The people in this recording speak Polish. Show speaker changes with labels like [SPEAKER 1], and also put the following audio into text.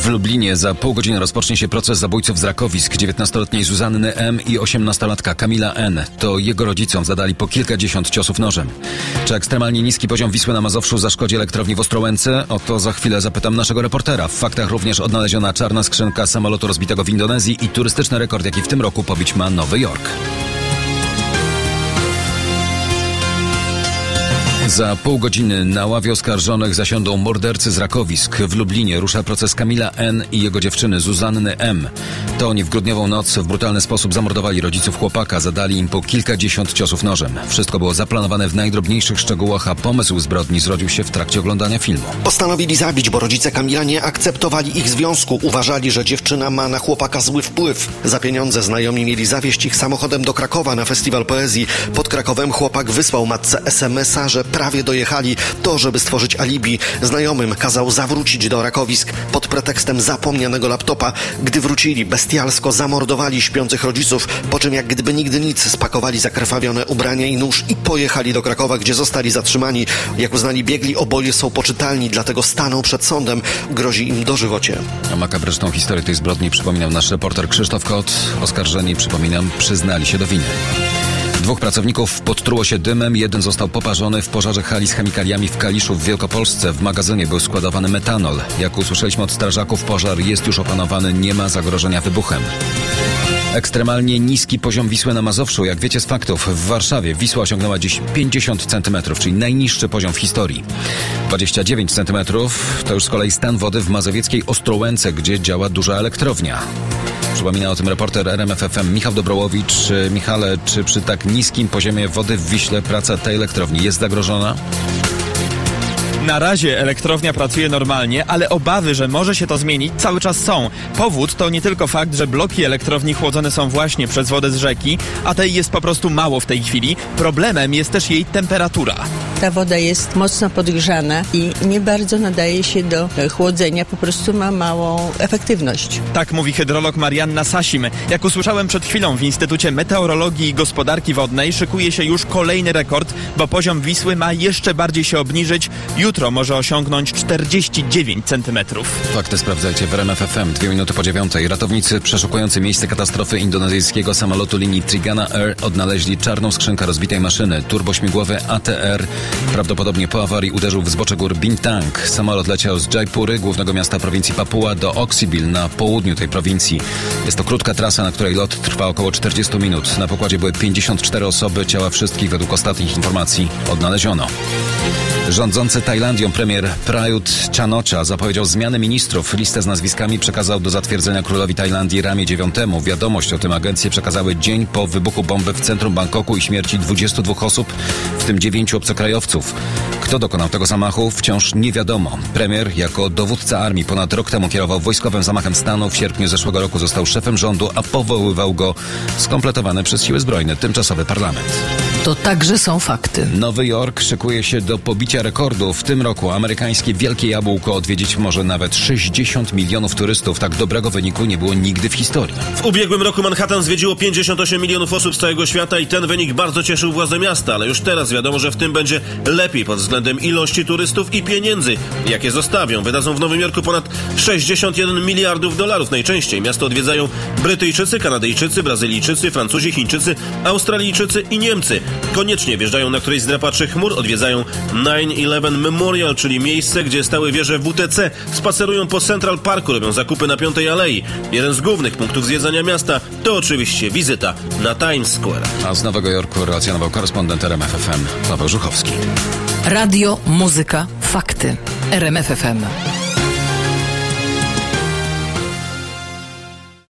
[SPEAKER 1] Lublinie za pół godziny rozpocznie się proces zabójców z Rakowisk 19-letniej Zuzanny M. i 18-latka Kamila N. To jego rodzicom zadali po kilkadziesiąt ciosów nożem. Czy ekstremalnie niski poziom Wisły na Mazowszu zaszkodzi elektrowni w Ostrołęce? O to za chwilę zapytam naszego reportera. W faktach również odnaleziona czarna skrzynka samolotu rozbitego w Indonezji i turystyczny rekord, jaki w tym roku pobić ma Nowy Jork. Za pół godziny na ławie oskarżonych zasiądą mordercy z Rakowisk. W Lublinie rusza proces Kamila N. i jego dziewczyny Zuzanny M. To oni w grudniową noc w brutalny sposób zamordowali rodziców chłopaka, zadali im po kilkadziesiąt ciosów nożem. Wszystko było zaplanowane w najdrobniejszych szczegółach, a pomysł zbrodni zrodził się w trakcie oglądania filmu.
[SPEAKER 2] Postanowili zabić, bo rodzice Kamila nie akceptowali ich związku. Uważali, że dziewczyna ma na chłopaka zły wpływ. Za pieniądze znajomi mieli zawieźć ich samochodem do Krakowa na festiwal poezji. Pod Krakowem chłopak wysłał matce SMS-a, że prawie dojechali. To, żeby stworzyć alibi. Znajomym kazał zawrócić do Rakowisk pod pretekstem zapomnianego laptopa. Gdy wrócili, bestialsko zamordowali śpiących rodziców, po czym jak gdyby nigdy nic spakowali zakrwawione ubrania i nóż i pojechali do Krakowa, gdzie zostali zatrzymani. Jak uznali biegli, oboje są poczytalni, dlatego staną przed sądem. Grozi im dożywocie.
[SPEAKER 1] A makabryczną historię tej zbrodni przypominał nasz reporter Krzysztof Kot. Oskarżeni, przypominam, przyznali się do winy. 2 pracowników podtruło się dymem, 1 został poparzony w pożarze hali z chemikaliami w Kaliszu w Wielkopolsce. W magazynie był składowany metanol. Jak usłyszeliśmy od strażaków, pożar jest już opanowany, nie ma zagrożenia wybuchem. Ekstremalnie niski poziom Wisły na Mazowszu. Jak wiecie z faktów, w Warszawie Wisła osiągnęła dziś 50 cm, czyli najniższy poziom w historii. 29 cm to już z kolei stan wody w mazowieckiej Ostrołęce, gdzie działa duża elektrownia. Przypomina o tym reporter RMF FM Michał Dobrołowicz. Michale, czy przy tak niskim poziomie wody w Wiśle praca tej elektrowni jest zagrożona?
[SPEAKER 3] Na razie elektrownia pracuje normalnie, ale obawy, że może się to zmienić, cały czas są. Powód to nie tylko fakt, że bloki elektrowni chłodzone są właśnie przez wodę z rzeki, a tej jest po prostu mało w tej chwili. Problemem jest też jej temperatura.
[SPEAKER 4] Ta woda jest mocno podgrzana i nie bardzo nadaje się do chłodzenia, po prostu ma małą efektywność.
[SPEAKER 3] Tak mówi hydrolog Marianna Sasim. Jak usłyszałem przed chwilą w Instytucie Meteorologii i Gospodarki Wodnej, szykuje się już kolejny rekord, bo poziom Wisły ma jeszcze bardziej się obniżyć. Jutro może osiągnąć 49 cm.
[SPEAKER 1] Fakty sprawdzajcie w RMF FM. 2 minuty po 9. Ratownicy przeszukujący miejsce katastrofy indonezyjskiego samolotu linii Trigana Air odnaleźli czarną skrzynkę rozbitej maszyny. Turbośmigłowy ATR prawdopodobnie po awarii uderzył w zbocze gór Bintang. Samolot leciał z Jaipury, głównego miasta prowincji Papua, do Oksibil na południu tej prowincji. Jest to krótka trasa, na której lot trwa około 40 minut. Na pokładzie były 54 osoby. Ciała wszystkich według ostatnich informacji odnaleziono. Rządzący Tajlandią premier Prayut Chan-o-cha zapowiedział zmianę ministrów. Listę z nazwiskami przekazał do zatwierdzenia królowi Tajlandii Ramie IX. Wiadomość o tym agencje przekazały dzień po wybuchu bomby w centrum Bangkoku i śmierci 22 osób, w tym 9 obcokrajowców. Kto dokonał tego zamachu, wciąż nie wiadomo. Premier jako dowódca armii ponad rok temu kierował wojskowym zamachem stanu. W sierpniu zeszłego roku został szefem rządu, a powoływał go skompletowany przez siły zbrojne tymczasowy parlament.
[SPEAKER 5] To także są fakty.
[SPEAKER 1] Nowy Jork szykuje się do pobicia rekordu. W tym roku amerykańskie Wielkie Jabłko odwiedzić może nawet 60 milionów turystów. Tak dobrego wyniku nie było nigdy w historii.
[SPEAKER 6] W ubiegłym roku Manhattan zwiedziło 58 milionów osób z całego świata i ten wynik bardzo cieszył władze miasta, ale już teraz wiadomo, że w tym będzie lepiej pod względem ilości turystów i pieniędzy, jakie zostawią. Wydadzą w Nowym Jorku ponad 61 miliardów dolarów. Najczęściej miasto odwiedzają Brytyjczycy, Kanadyjczycy, Brazylijczycy, Francuzi, Chińczycy, Australijczycy i Niemcy. Koniecznie wjeżdżają na którejś z drapaczy chmur, odwiedzają 9/11 Memorial, czyli miejsce, gdzie stały wieże WTC, spacerują po Central Parku, robią zakupy na 5. Alei. Jeden z głównych punktów zwiedzania miasta to oczywiście wizyta na Times Square.
[SPEAKER 1] A z Nowego Jorku relacjonował korespondent RMF FM Paweł Żuchowski.
[SPEAKER 5] Radio, muzyka, fakty. RMF FM.